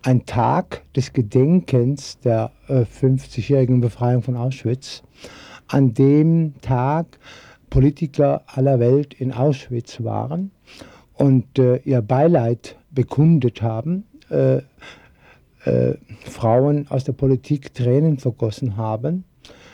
ein Tag des Gedenkens der 50-jährigen Befreiung von Auschwitz, an dem Tag Politiker aller Welt in Auschwitz waren und ihr Beileid bekundet haben, Frauen aus der Politik Tränen vergossen haben,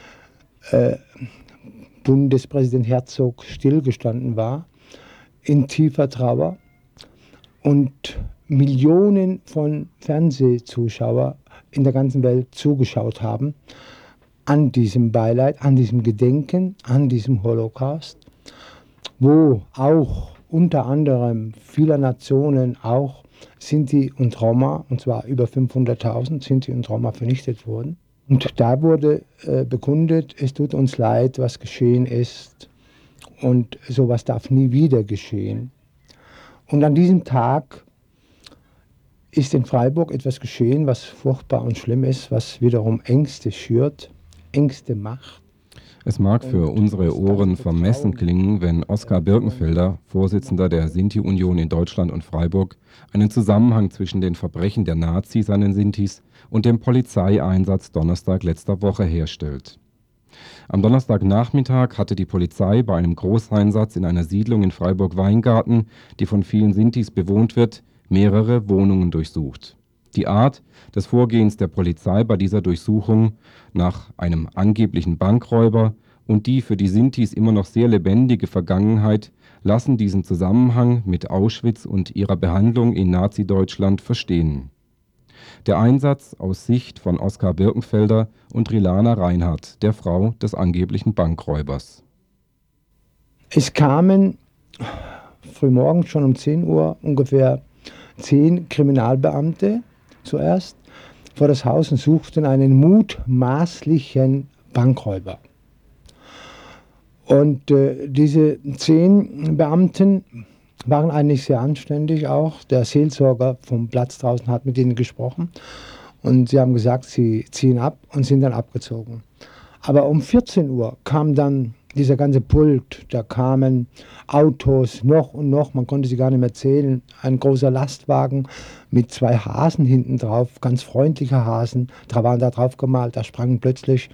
Bundespräsident Herzog stillgestanden war, in tiefer Trauer und Millionen von Fernsehzuschauern in der ganzen Welt zugeschaut haben an diesem Beileid, an diesem Gedenken, an diesem Holocaust, wo auch unter anderem vieler Nationen auch Sinti und Roma, und zwar über 500.000 Sinti und Roma vernichtet wurden. Und da wurde bekundet, es tut uns leid, was geschehen ist und sowas darf nie wieder geschehen. Und an diesem Tag ist in Freiburg etwas geschehen, was furchtbar und schlimm ist, was wiederum Ängste schürt, Ängste macht. Es mag für unsere Ohren vermessen klingen, wenn Oskar Birkenfelder, Vorsitzender der Sinti-Union in Deutschland und Freiburg, einen Zusammenhang zwischen den Verbrechen der Nazis an den Sintis und dem Polizeieinsatz Donnerstag letzter Woche herstellt. Am Donnerstagnachmittag hatte die Polizei bei einem Großeinsatz in einer Siedlung in Freiburg-Weingarten, die von vielen Sintis bewohnt wird, mehrere Wohnungen durchsucht. Die Art des Vorgehens der Polizei bei dieser Durchsuchung nach einem angeblichen Bankräuber und die für die Sintis immer noch sehr lebendige Vergangenheit lassen diesen Zusammenhang mit Auschwitz und ihrer Behandlung in Nazi-Deutschland verstehen. Der Einsatz aus Sicht von Oskar Birkenfelder und Rilana Reinhardt, der Frau des angeblichen Bankräubers. Es kamen frühmorgens schon um 10 Uhr ungefähr 10 Kriminalbeamte zuerst vor das Haus und suchten einen mutmaßlichen Bankräuber. Und diese 10 Beamten waren eigentlich sehr anständig auch. Der Seelsorger vom Platz draußen hat mit ihnen gesprochen und sie haben gesagt, sie ziehen ab und sind dann abgezogen. Aber um 14 Uhr kam dann dieser ganze Pult, da kamen Autos noch und noch, man konnte sie gar nicht mehr zählen, ein großer Lastwagen mit 2 Hasen hinten drauf, ganz freundliche Hasen, da waren da drauf gemalt, da sprangen plötzlich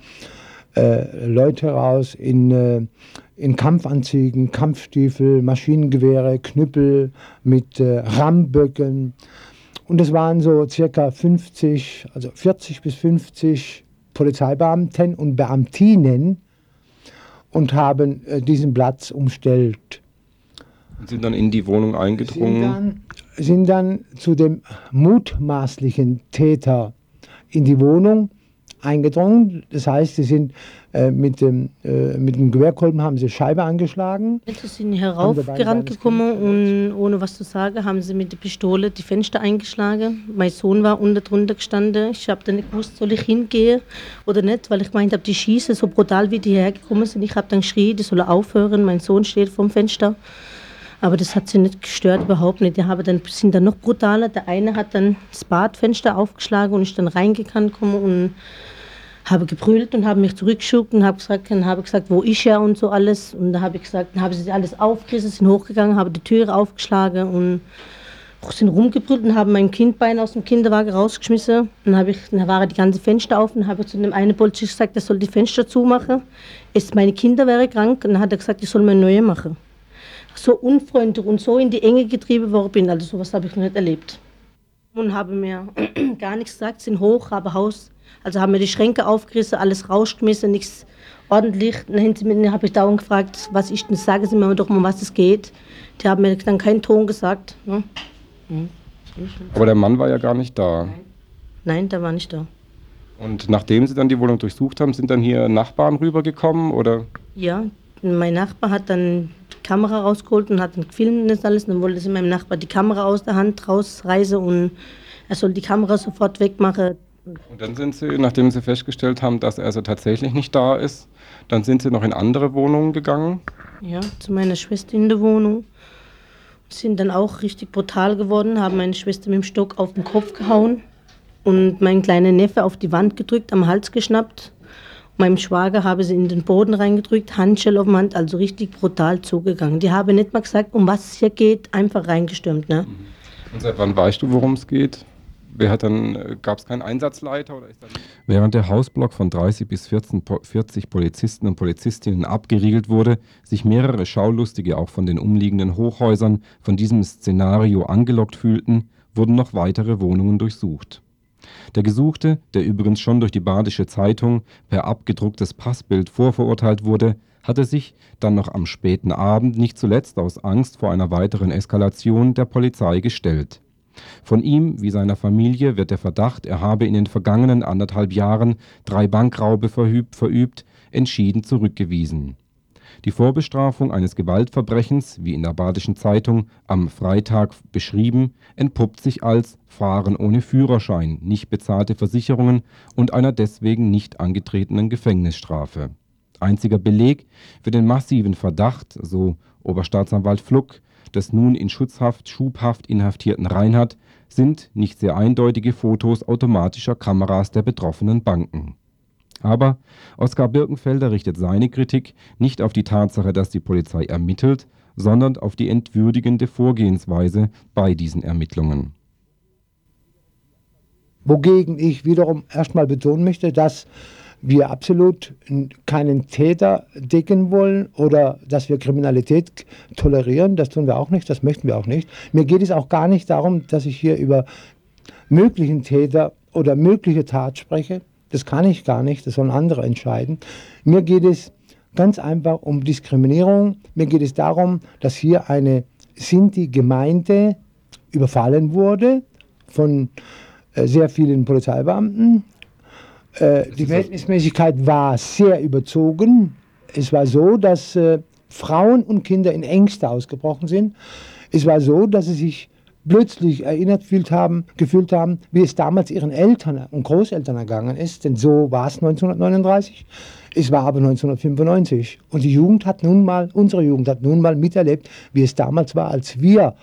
Leute raus in Kampfanzügen, Kampfstiefel, Maschinengewehre, Knüppel mit Ramböcken. Und es waren so circa 40 bis 50 Polizeibeamten und Beamtinnen und haben diesen Platz umstellt. Und sind dann in die Wohnung eingedrungen? Sind dann zu dem mutmaßlichen Täter in die Wohnung eingedrungen. Das heißt, sie sind mit dem Gewehrkolben haben sie Scheibe angeschlagen. Sie sind heraufgerannt gekommen und ohne was zu sagen, haben sie mit der Pistole die Fenster eingeschlagen. Mein Sohn war unten drunter gestanden. Ich habe dann nicht gewusst, soll ich hingehen oder nicht, weil ich meint habe, die schießen so brutal, wie die hergekommen sind. Ich habe dann geschrien, die sollen aufhören. Mein Sohn steht vorm Fenster. Aber das hat sie nicht gestört, überhaupt nicht. Sind dann noch brutaler. Der eine hat dann das Badfenster aufgeschlagen und ist dann reingekommen und habe gebrüllt und habe mich zurückgeschuckt und habe gesagt, wo ist er und so alles. Und da habe ich gesagt, dann haben sie alles aufgerissen, sind hochgegangen, haben die Türe aufgeschlagen und sind rumgebrüllt und haben mein Kindbein aus dem Kinderwagen rausgeschmissen. Dann waren die ganzen Fenster auf und habe ich zu dem einen Polizist gesagt, er soll die Fenster zumachen. Meine Kinder wären krank und dann hat er gesagt, ich soll mir neue machen. So unfreundlich und so in die Enge getrieben worden bin, also sowas habe ich noch nicht erlebt. Und habe mir gar nichts gesagt, sind hoch, haben mir die Schränke aufgerissen, alles rausgeschmissen, nichts ordentlich. Dann habe ich dauernd gefragt, was ist denn, sagen Sie mir doch mal, was es geht. Die haben mir dann keinen Ton gesagt. Ne? Aber der Mann war ja gar nicht da. Nein, der war nicht da. Und nachdem Sie dann die Wohnung durchsucht haben, sind dann hier Nachbarn rübergekommen, oder? Ja, mein Nachbar hat dann die Kamera rausgeholt und hat dann gefilmt und das alles. Dann wollte sie meinem Nachbar die Kamera aus der Hand rausreißen und er soll die Kamera sofort wegmachen. Und dann sind Sie, nachdem Sie festgestellt haben, dass er also tatsächlich nicht da ist, dann sind Sie noch in andere Wohnungen gegangen? Ja, zu meiner Schwester in der Wohnung. Sind dann auch richtig brutal geworden, haben meine Schwester mit dem Stock auf den Kopf gehauen und meinen kleinen Neffe auf die Wand gedrückt, am Hals geschnappt. Meinem Schwager habe sie in den Boden reingedrückt, Handschelle auf dem Hand, also richtig brutal zugegangen. Die haben nicht mal gesagt, um was es hier geht, einfach reingestürmt. Ne? Und seit wann weißt du, worum es geht? Gab es keinen Einsatzleiter? Oder ist das Während der Hausblock von 30 bis 40 Polizisten und Polizistinnen abgeriegelt wurde, sich mehrere Schaulustige auch von den umliegenden Hochhäusern von diesem Szenario angelockt fühlten, wurden noch weitere Wohnungen durchsucht. Der Gesuchte, der übrigens schon durch die Badische Zeitung per abgedrucktes Passbild vorverurteilt wurde, hatte sich dann noch am späten Abend nicht zuletzt aus Angst vor einer weiteren Eskalation der Polizei gestellt. Von ihm wie seiner Familie wird der Verdacht, er habe in den vergangenen 1,5 Jahren 3 Bankraube verübt, entschieden zurückgewiesen. Die Vorbestrafung eines Gewaltverbrechens, wie in der Badischen Zeitung am Freitag beschrieben, entpuppt sich als Fahren ohne Führerschein, nicht bezahlte Versicherungen und einer deswegen nicht angetretenen Gefängnisstrafe. Einziger Beleg für den massiven Verdacht, so Oberstaatsanwalt Fluck, des nun in Schutzhaft schubhaft inhaftierten Reinhardt, sind nicht sehr eindeutige Fotos automatischer Kameras der betroffenen Banken. Aber Oskar Birkenfelder richtet seine Kritik nicht auf die Tatsache, dass die Polizei ermittelt, sondern auf die entwürdigende Vorgehensweise bei diesen Ermittlungen. Wogegen ich wiederum erstmal betonen möchte, dass wir absolut keinen Täter decken wollen oder dass wir Kriminalität tolerieren. Das tun wir auch nicht, das möchten wir auch nicht. Mir geht es auch gar nicht darum, dass ich hier über möglichen Täter oder mögliche Tat spreche. Das kann ich gar nicht, das sollen andere entscheiden. Mir geht es ganz einfach um Diskriminierung. Mir geht es darum, dass hier eine Sinti-Gemeinde überfallen wurde von sehr vielen Polizeibeamten. Die Verhältnismäßigkeit war sehr überzogen. Es war so, dass Frauen und Kinder in Ängste ausgebrochen sind. Es war so, dass sie sich plötzlich gefühlt haben, wie es damals ihren Eltern und Großeltern ergangen ist. Denn so war es 1939. Es war aber 1995. Und die Jugend hat unsere Jugend hat nun mal miterlebt, wie es damals war, als wir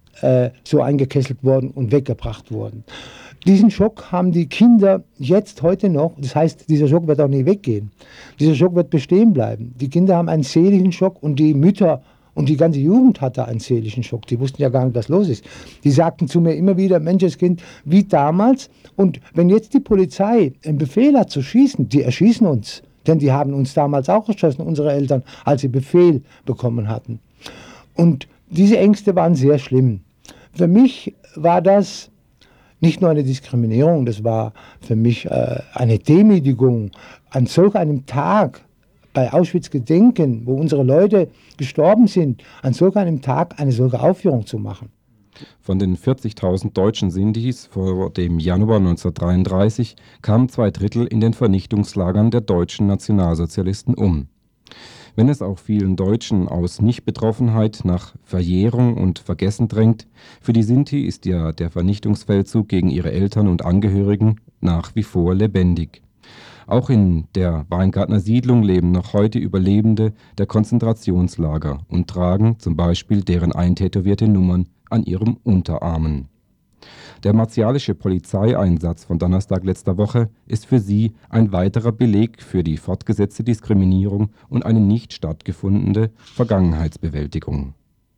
so eingekesselt wurden und weggebracht wurden. Diesen Schock haben die Kinder jetzt, heute noch. Das heißt, dieser Schock wird auch nie weggehen. Dieser Schock wird bestehen bleiben. Die Kinder haben einen seelischen Schock und die Mütter und die ganze Jugend hatte einen seelischen Schock. Die wussten ja gar nicht, was los ist. Die sagten zu mir immer wieder, Menschenskind, wie damals. Und wenn jetzt die Polizei einen Befehl hat zu schießen, die erschießen uns. Denn die haben uns damals auch erschossen, unsere Eltern, als sie Befehl bekommen hatten. Und diese Ängste waren sehr schlimm. Für mich war das nicht nur eine Diskriminierung, das war für mich eine Demütigung. An solch einem Tag bei Auschwitz gedenken, wo unsere Leute gestorben sind, an solch einem Tag eine solche Aufführung zu machen. Von den 40.000 deutschen Sindhis vor dem Januar 1933 kamen 2/3 in den Vernichtungslagern der deutschen Nationalsozialisten um. Wenn es auch vielen Deutschen aus Nichtbetroffenheit nach Verjährung und Vergessen drängt, für die Sinti ist ja der Vernichtungsfeldzug gegen ihre Eltern und Angehörigen nach wie vor lebendig. Auch in der Weingartner Siedlung leben noch heute Überlebende der Konzentrationslager und tragen zum Beispiel deren eintätowierte Nummern an ihrem Unterarmen. Der martialische Polizeieinsatz von Donnerstag letzter Woche ist für sie ein weiterer Beleg für die fortgesetzte Diskriminierung und eine nicht stattgefundene Vergangenheitsbewältigung.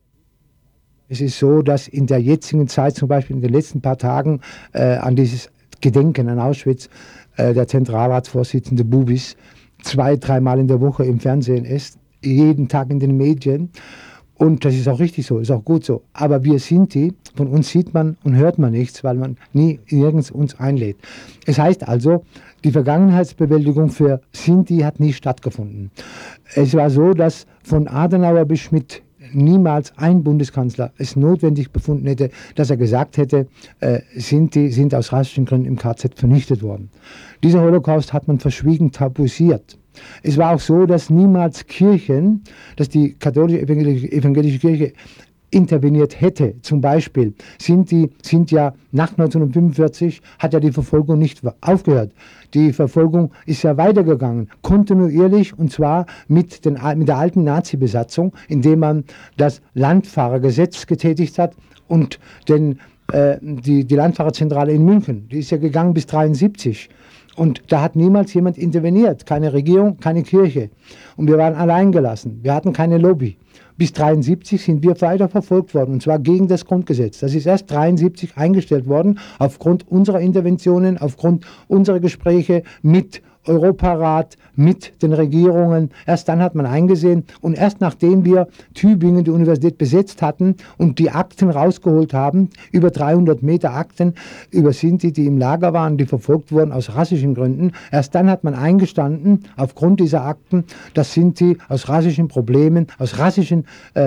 Es ist so, dass in der jetzigen Zeit, zum Beispiel in den letzten paar Tagen, an dieses Gedenken an Auschwitz, der Zentralratsvorsitzende Bubis 2-3 Mal in der Woche im Fernsehen ist, jeden Tag in den Medien. Und das ist auch richtig so, ist auch gut so. Aber wir Sinti, von uns sieht man und hört man nichts, weil man nie nirgends uns einlädt. Es heißt also, die Vergangenheitsbewältigung für Sinti hat nie stattgefunden. Es war so, dass von Adenauer bis Schmidt niemals ein Bundeskanzler es notwendig befunden hätte, dass er gesagt hätte, Sinti sind aus rassischen Gründen im KZ vernichtet worden. Dieser Holocaust hat man verschwiegen tabuisiert. Es war auch so, dass niemals Kirchen, dass die katholische evangelische Kirche interveniert hätte. Zum Beispiel sind ja nach 1945 hat ja die Verfolgung nicht aufgehört. Die Verfolgung ist ja weitergegangen, kontinuierlich, und zwar mit der alten Nazi-Besatzung, indem man das Landfahrergesetz getätigt hat und die Landfahrerzentrale in München, die ist ja gegangen bis 1973. Und da hat niemals jemand interveniert, keine Regierung, keine Kirche. Und wir waren alleingelassen, wir hatten keine Lobby. bis 1973 sind wir weiter verfolgt worden, und zwar gegen das Grundgesetz. Das ist erst 1973 eingestellt worden, aufgrund unserer Interventionen, aufgrund unserer Gespräche mit Europarat, mit den Regierungen. Erst dann hat man eingesehen, und erst nachdem wir Tübingen, die Universität, besetzt hatten und die Akten rausgeholt haben, über 300 Meter Akten über Sinti, die im Lager waren, die verfolgt wurden aus rassischen Gründen, erst dann hat man eingestanden, aufgrund dieser Akten, dass Sinti aus rassischen Problemen, aus rassischen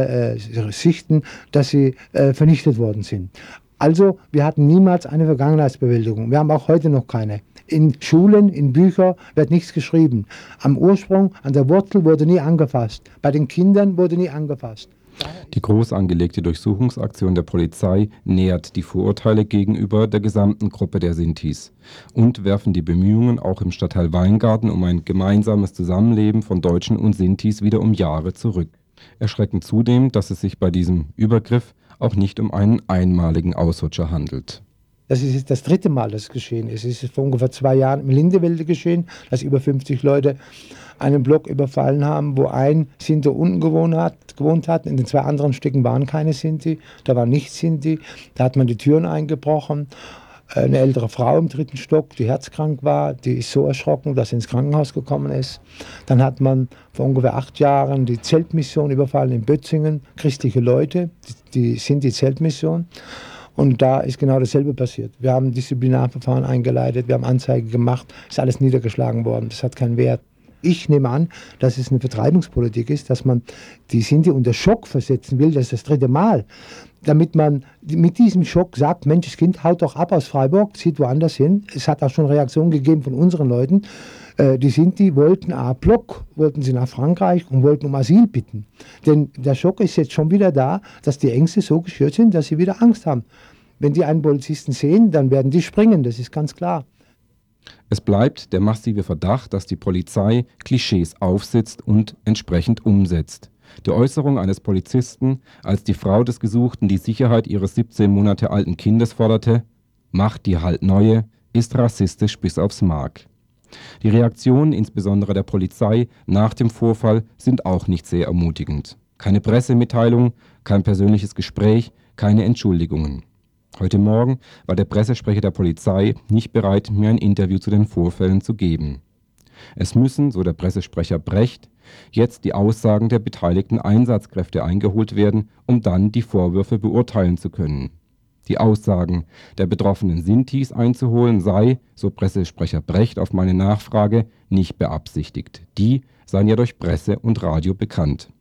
Sichten, dass sie vernichtet worden sind. Also wir hatten niemals eine Vergangenheitsbewältigung. Wir haben auch heute noch keine. In Schulen, in Büchern wird nichts geschrieben. Am Ursprung, an der Wurzel wurde nie angefasst. Bei den Kindern wurde nie angefasst. Die groß angelegte Durchsuchungsaktion der Polizei nähert die Vorurteile gegenüber der gesamten Gruppe der Sintis und werfen die Bemühungen auch im Stadtteil Weingarten um ein gemeinsames Zusammenleben von Deutschen und Sintis wieder um Jahre zurück. Erschreckend zudem, dass es sich bei diesem Übergriff auch nicht um einen einmaligen Ausrutscher handelt. Das ist jetzt das 3. Mal, das geschehen ist. Es ist vor ungefähr 2 Jahren im Lindewelde geschehen, dass über 50 Leute einen Block überfallen haben, wo ein Sinti unten gewohnt hat. In den 2 anderen Stücken waren keine Sinti, da war nichts Sinti. Da hat man die Türen eingebrochen. Eine ältere Frau im 3. Stock, die herzkrank war, die ist so erschrocken, dass sie ins Krankenhaus gekommen ist. Dann hat man vor ungefähr 8 Jahren die Zeltmission überfallen in Bötzingen, christliche Leute, die Sinti-Zeltmission. Und da ist genau dasselbe passiert. Wir haben Disziplinarverfahren eingeleitet, wir haben Anzeige gemacht, ist alles niedergeschlagen worden, das hat keinen Wert. Ich nehme an, dass es eine Vertreibungspolitik ist, dass man die Sinti unter Schock versetzen will, das ist das 3. Mal, damit man mit diesem Schock sagt, Mensch, das Kind haut doch ab aus Freiburg, zieht woanders hin. Es hat auch schon Reaktionen gegeben von unseren Leuten. Die Sinti wollten A-Block, wollten sie nach Frankreich und wollten um Asyl bitten. Denn der Schock ist jetzt schon wieder da, dass die Ängste so geschürt sind, dass sie wieder Angst haben. Wenn die einen Polizisten sehen, dann werden die springen, das ist ganz klar. Es bleibt der massive Verdacht, dass die Polizei Klischees aufsitzt und entsprechend umsetzt. Die Äußerung eines Polizisten, als die Frau des Gesuchten die Sicherheit ihres 17 Monate alten Kindes forderte, macht die halt neue, ist rassistisch bis aufs Mark. Die Reaktionen, insbesondere der Polizei, nach dem Vorfall sind auch nicht sehr ermutigend. Keine Pressemitteilung, kein persönliches Gespräch, keine Entschuldigungen. Heute Morgen war der Pressesprecher der Polizei nicht bereit, mir ein Interview zu den Vorfällen zu geben. Es müssen, so der Pressesprecher Brecht, jetzt die Aussagen der beteiligten Einsatzkräfte eingeholt werden, um dann die Vorwürfe beurteilen zu können. Die Aussagen der betroffenen Sintis einzuholen sei, so Pressesprecher Brecht auf meine Nachfrage, nicht beabsichtigt. Die seien ja durch Presse und Radio bekannt.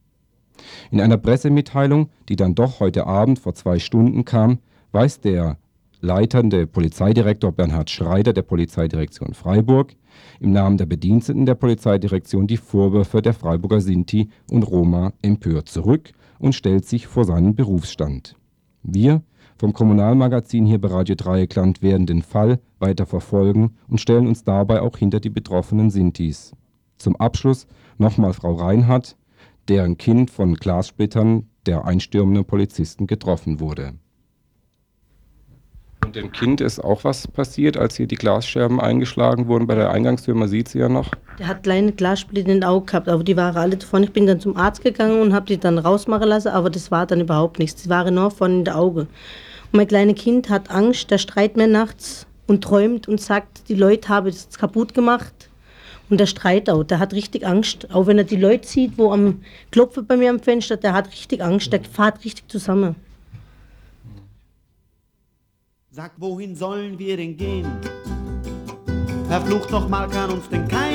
In einer Pressemitteilung, die dann doch heute Abend vor 2 Stunden kam, weist der leitende Polizeidirektor Bernhard Schreider der Polizeidirektion Freiburg im Namen der Bediensteten der Polizeidirektion die Vorwürfe der Freiburger Sinti und Roma empört zurück und stellt sich vor seinen Berufsstand. Wir vom Kommunalmagazin hier bei Radio Dreieckland werden den Fall weiter verfolgen und stellen uns dabei auch hinter die betroffenen Sintis. Zum Abschluss nochmal Frau Reinhardt, deren Kind von Glassplittern der einstürmenden Polizisten getroffen wurde. Und dem Kind ist auch was passiert, als hier die Glasscherben eingeschlagen wurden bei der Eingangstür, man sieht sie ja noch. Der hat kleine Glassplitter in den Augen gehabt, aber die waren alle davon. Ich bin dann zum Arzt gegangen und habe die dann rausmachen lassen, aber das war dann überhaupt nichts. Die waren nur von in den Augen. Und mein kleines Kind hat Angst, der schreit mir nachts und träumt und sagt, die Leute haben es kaputt gemacht. Und der schreit auch, der hat richtig Angst. Auch wenn er die Leute sieht, wo am Klopfen bei mir am Fenster, der hat richtig Angst, der fährt richtig zusammen. Sag, wohin sollen wir denn gehen? Verflucht nochmal, kann uns denn keiner